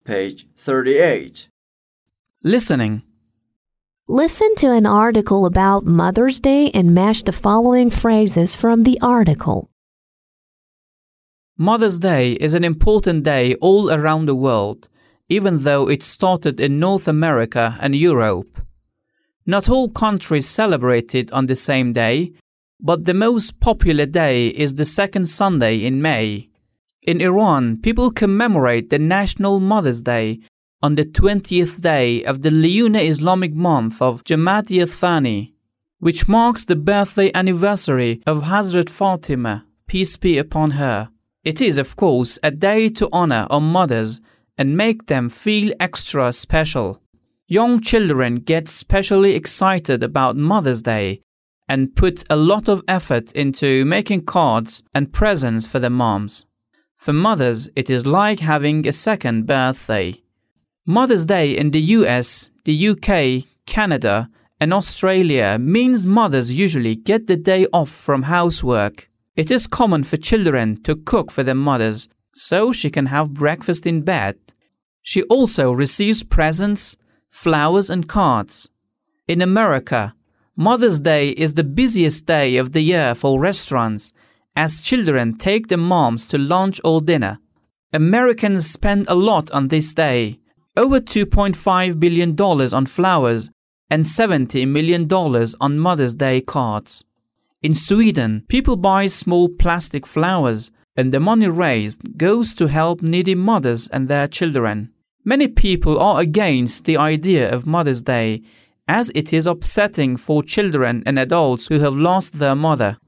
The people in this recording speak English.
Page 38. Listening. Listen to an article about Mother's Day and match the following phrases from the article. Mother's Day is an important day all around the world, even though it started in North America and Europe. Not all countries celebrate it on the same day, but the most popular day is the second Sunday in May. In Iran, people commemorate the National Mother's Day on the 20th day of the lunar Islamic month of Jamad-e-Thani, which marks the birthday anniversary of Hazrat Fatima, peace be upon her. It is, of course, a day to honor our mothers and make them feel extra special. Young children get especially excited about Mother's Day and put a lot of effort into making cards and presents for their moms. For mothers, it is like having a second birthday. Mother's Day in the US, the UK, Canada, and Australia means mothers usually get the day off from housework. It is common for children to cook for their mothers so she can have breakfast in bed. She also receives presents, flowers, and cards. In America, Mother's Day is the busiest day of the year for restaurants as children take their moms to lunch or dinner. Americans spend a lot on this day, over $2.5 billion on flowers and $70 million on Mother's Day cards. In Sweden, people buy small plastic flowers and the money raised goes to help needy mothers and their children. Many people are against the idea of Mother's Day as it is upsetting for children and adults who have lost their mother.